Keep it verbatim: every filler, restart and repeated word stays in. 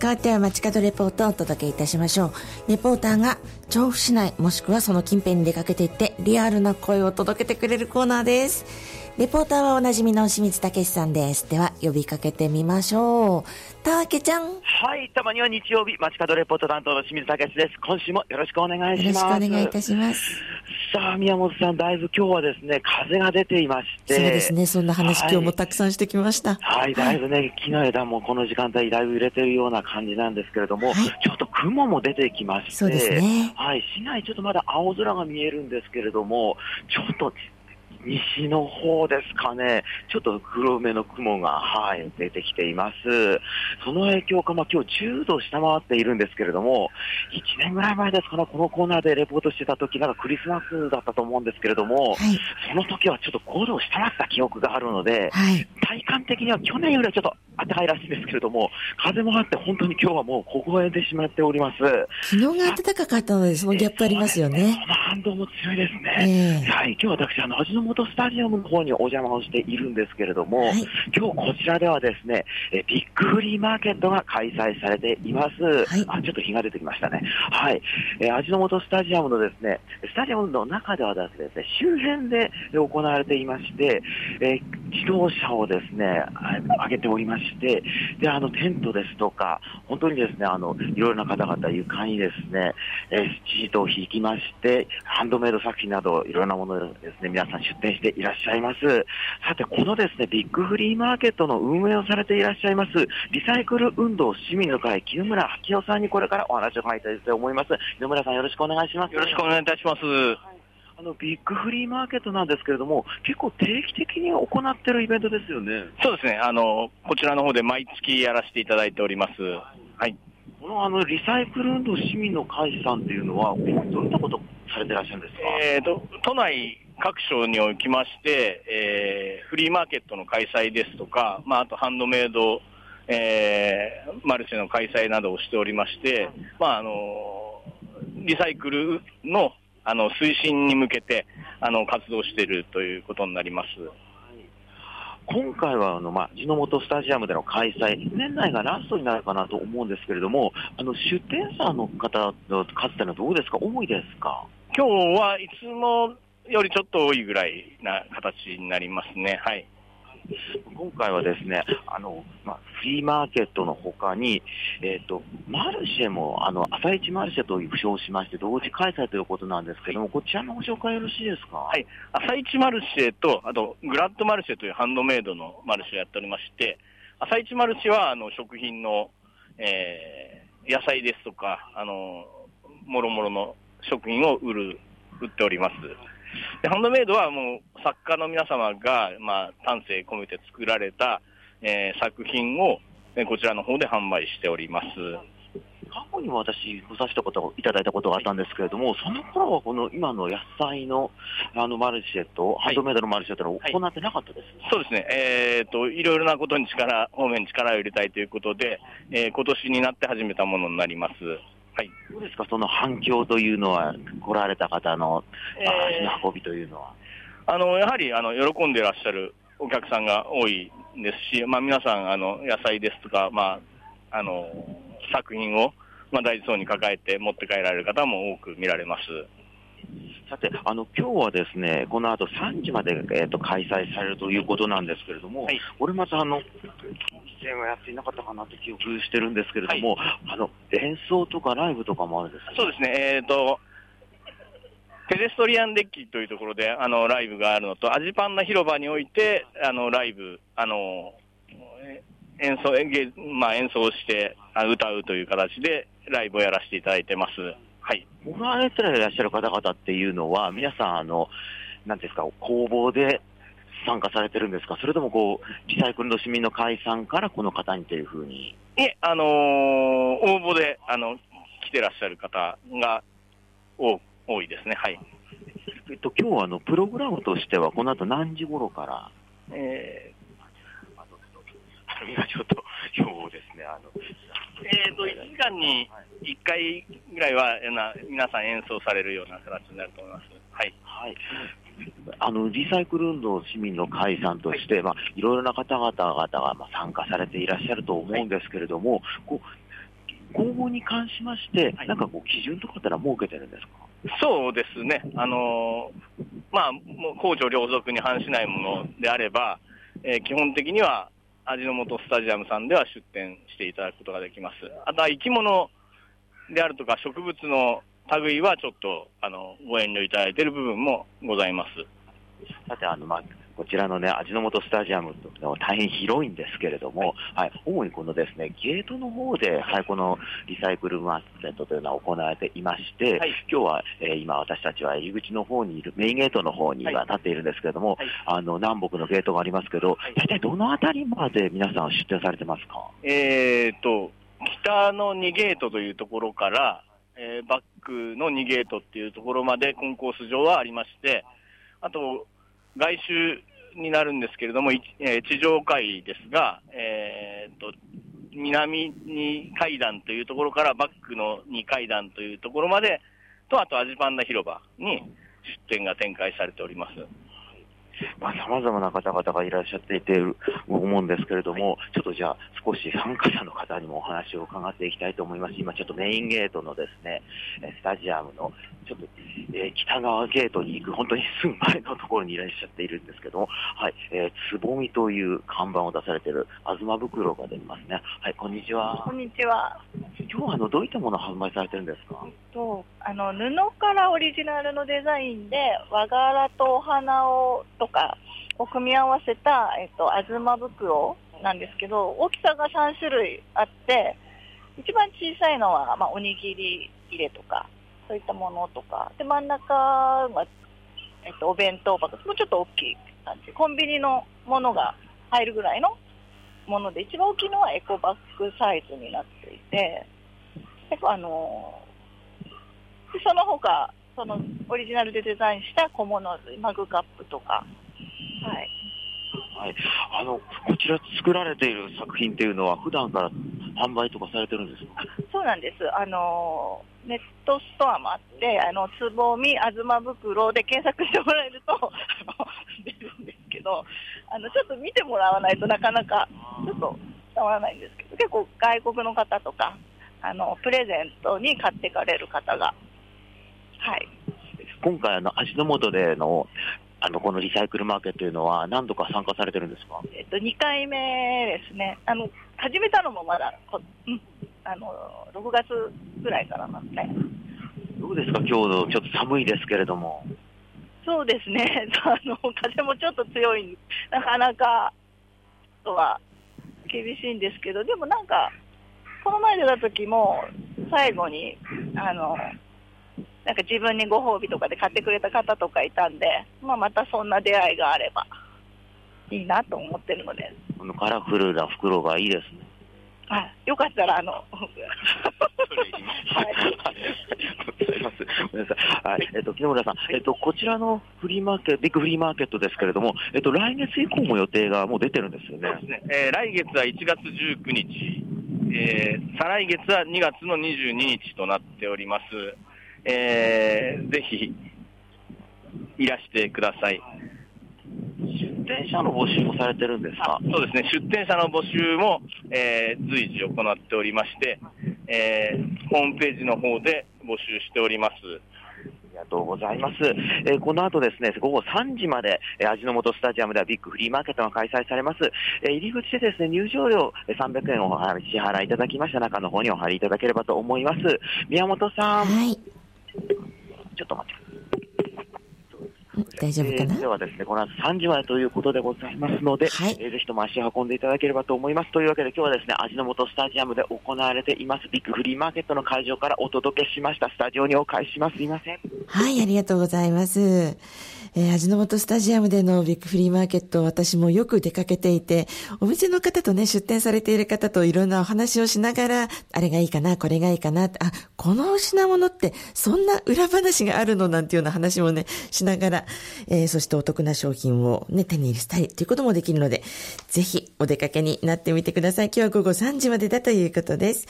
代わっては街角レポートをお届けいたしましょう。レポーターが調布市内もしくはその近辺に出かけていってリアルな声を届けてくれるコーナーです。レポーターはおなじみの清水武さんです。では呼びかけてみましょう。たけちゃん。 はい、たまには日曜日街角レポート担当の清水武です。今週もよろしくお願いします。 よろしくお願いいたします。 さあ宮本さん、だいぶ今日はですね風が出ていまして。 そうですね、そんな話、はい、今日もたくさんしてきました。 はい、だいぶね木の枝もこの時間帯だいぶ揺れてるような感じなんですけれども、はい、ちょっと雲も出てきまして、 そうですね、 はい、市内ちょっとまだ青空が見えるんですけれども、ちょっと西の方ですかね、ちょっと黒めの雲が、はい、出てきています。その影響か、まあ、今日じゅうど下回っているんですけれども、いちねんぐらい前ですかね、このコーナーでレポートしてた時、なんかクリスマスだったと思うんですけれども、はい、その時はちょっとごどを下回った記憶があるので、はい、体感的には去年よりはちょっと暖かいらしいんですけれども、風もあって本当に今日はもう凍えてしまっております。 昨日が暖かかったので、そのギャップありますよね。 その反動も強いですね。えー、はい、今日私、あの、味の素スタジアムの方にお邪魔をしているんですけれども、はい、今日こちらではですね、えビッグフリーマーケットが開催されています。はい、あ、ちょっと日が出てきましたね。はい。え味の素スタジアムのですね、スタジアムの中ではですね、周辺で行われていまして、え自動車をですね、上げておりまして、で、あの、テントですとか、本当にですね、あの、いろいろな方々床にですね、えシートを引きまして、ハンドメイド作品など、いろんなものでですね、皆さん出店していらっしゃいます。さて、このですね、ビッグフリーマーケットの運営をされていらっしゃいます、リサイクル運動市民の会、木村明夫さんにこれからお話を伺いたいと思います。木村さん、よろしくお願いします。 よろしくお願いいたします。 あのビッグフリーマーケットなんですけれども、結構定期的に行っているイベントですよね。 そうですね、あのこちらの方で毎月やらせていただいております。はい。 このあのリサイクル運動市民の会さんというのは、どういったことをされていらっしゃるんですか。 えーと、都内各所におきまして、えー、フリーマーケットの開催ですとか、まあ、あとハンドメイド、えー、マルシェの開催などをしておりまして、まあ、あのリサイクルのあの推進に向けてあの活動しているということになります。 今回はあの、まあ、地の素スタジアムでの開催、年内がラストになるかなと思うんですけれども、あの出店者の方の数というのはどうですか、多いですか。 今日はいつもよりちょっと多いぐらいな形になりますね。はい。 今回はですね、あの、まあ、フリーマーケットの他に、えっと、マルシェも、あの、朝市マルシェと称しまして、同時開催ということなんですけども、こちらのご紹介よろしいですか。 はい。朝市マルシェと、あと、グラッドマルシェというハンドメイドのマルシェをやっておりまして、朝市マルシェは、あの、食品の、えー、野菜ですとか、あの、もろもろの食品を売る、売っております。でハンドメイドはもう作家の皆様が、まあ、丹精込めて作られた、えー、作品を、えー、こちらの方で販売しております。 過去にも私ごさせたことをいただいたことがあったんですけれども、その頃はこの今の野菜のあのマルシェとハンドメイドのマルシェというのを行ってなかったです、ね。 はいはい、そうですね。えーといろいろなことに力方面に力を入れたいということで、えー、今年になって始めたものになります。はい、 どうですか、その反響というのは、来られた方の足の運びというのは。 えー、あのやはりあの喜んでいらっしゃるお客さんが多いですし、まあ、皆さんあの野菜ですとか、まあ、あの作品を、まあ、大事そうに抱えて持って帰られる方も多く見られます。 さて、あの今日はですね、この後さんじまで、えー、と開催されるということなんですけれども、はい、俺またあの出演はやっていなかったかなと記憶してるんですけれども、はい、あの演奏とかライブとかもあるんですか。 そうですね、えーとペデストリアンデッキというところであのライブがあるのと、アジパンナ広場においてあのライブ、あの演奏、まあ、演奏して歌うという形でライブをやらせていただいてます。はい。 行われていらっしゃる方々っていうのは、皆さん、あの、なんですか、公募で参加されてるんですか、それともこう、リサイクルの市民の会さんからこの方にというふうに。 いえ、あのー、応募で、あの、来てらっしゃる方が多多いですね。はい。 えっと、今日はあの、プログラムとしては、この後何時頃から、えー、あの、今ちょっと、今日ですね、あの、 えーと、いちじかんにいっかいぐらいはな皆さん演奏されるような形になると思います。はい。 はい。あの、リサイクル運動市民の会さんとして、はい、まあ、いろいろな方々々がまあ参加されていらっしゃると思うんですけれども、はい、こう訪問に関しまして、はい、なんかこう基準とかってのは設けてるんですか？ そうですね。あのー、まあ、もう公序良俗に反しないものであれば、えー、基本的には味の素スタジアムさんでは出店していただくことができます。あとは生き物であるとか植物の類はちょっとあのご遠慮いただいている部分もございます。 さて、あの、まあ、こちらのね、味の素スタジアムというのは大変広いんですけれども、はい、はい、主にこのですね、ゲートの方で、はい、このリサイクルマーケットというのは行われていまして、はい、今日は、えー、今私たちは入り口の方にいる、メインゲートの方には立っているんですけれども、はい、あの、南北のゲートがありますけど、はい、大体どのあたりまで皆さん出店されてますか？ えーと、北のにゲートというところから、えー、バックのにゲートっていうところまでコンコース上はありまして、あと、外周になるんですけれども、えー、地上階ですが、えー、と南に階段というところからバックのに階段というところまでと、あと味パンダ広場に出店が展開されております。 まあ、様々な方々がいらっしゃっていて思うんですけれども、はい、ちょっとじゃあ少し参加者の方にもお話を伺っていきたいと思います。今ちょっとメインゲートのですね、スタジアムのちょっと、えー、北側ゲートに行く本当にすぐ前のところにいらっしゃっているんですけども、はい、えー、つぼみという看板を出されているあずま袋が出ますね。はい、こんにちは。 こんにちは。 今日はあのどういったものを販売されてるんですか？ えっと、あの布からオリジナルのデザインで和柄とお花をとかを組み合わせた、えっと、あずま袋なんですけど、大きさがさん種類あって、一番小さいのは、まあ、おにぎり入れとかそういったものとかで、真ん中が、えっと、お弁当箱、もうちょっと大きい感じ、コンビニのものが入るぐらいのもので、一番大きいのはエコバッグサイズになっていて、結構あのでその他そのオリジナルでデザインした小物類、マグカップとか、はい、 はい、あのこちら作られている作品っていうのは普段から販売とかされてるんですか？ そうなんです。あのネットストアもあって、あのつぼみあずま袋で検索してもらえると出るんですけど、あのちょっと見てもらわないとなかなかちょっと伝わらないんですけど、結構外国の方とかあのプレゼントに買ってかれる方が、はい、 今回あの味の素でのあのこのリサイクルマーケットというのは何度か参加されてるんですか？ えっと、にかいめですね。あの始めたのもまだこ、うん、あのろくがつぐらいからなんで。 どうですか、今日のちょっと寒いですけれども。 そうですね、あの風もちょっと強い、なかなかとは厳しいんですけど、でもなんかこの前出た時も最後にあのなんか自分にご褒美とかで買ってくれた方とかいたんで、まあ、またそんな出会いがあればいいなと思ってるので。 このカラフルな袋がいいですね。 あ、よかったらあのはいございます。ごめんなさい。はい、えっと木村さん、えっとこちらのフリーマーケット、ビッグフリーマーケットですけれども、えっと来月以降も予定がもう出てるんですよね。 そうですね。えー、来月はいちがつじゅうくにち、えー、再来月はにがつのにじゅうににちとなっております。えー、ぜひいらしてください。 出店者の募集もされてるんですか？ そうですね、出店者の募集も、えー、随時行っておりまして、えー、ホームページの方で募集しております。 ありがとうございます。えー、この後ですね、ごごさんじまで、えー、味の素スタジアムではビッグフリーマーケットが開催されます。えー、入り口でですね、入場料さんびゃくえんを支払いいただきました中の方にお入りいただければと思います。宮本さん。 はい。 ちょっと待ってください。 大丈夫かな。 えー、ではですね、この後さんじまでということでございますので、はい、えー、ぜひとも足を運んでいただければと思います。というわけで今日はですね、味の素スタジアムで行われていますビッグフリーマーケットの会場からお届けしました。スタジオにお返しします。すいません。 はい、ありがとうございます。えー、味の素スタジアムでのビッグフリーマーケット、私もよく出かけていて、お店の方とね、出店されている方といろんなお話をしながら、あれがいいかな、これがいいかな、あ、この品物ってそんな裏話があるのなんていうような話もね、しながら、えー、そしてお得な商品をね、手に入れしたいということもできるので、ぜひお出かけになってみてください。今日はごごさんじまでだということです。